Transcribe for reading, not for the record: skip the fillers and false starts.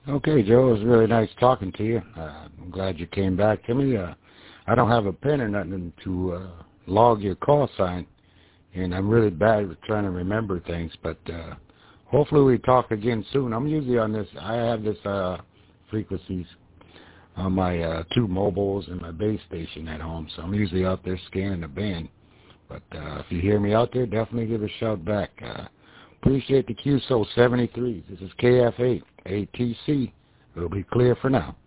Okay, Joe, it was really nice talking to you. I'm glad you came back to me. I don't have a pen or nothing to log your call sign, and I'm really bad with trying to remember things, but hopefully we talk again soon. I'm usually on this. I have this frequencies on my two mobiles and my base station at home, so I'm usually out there scanning the band. But if you hear me out there, definitely give a shout back. Appreciate the QSO 73. This is KF8 ATC. It'll be clear for now.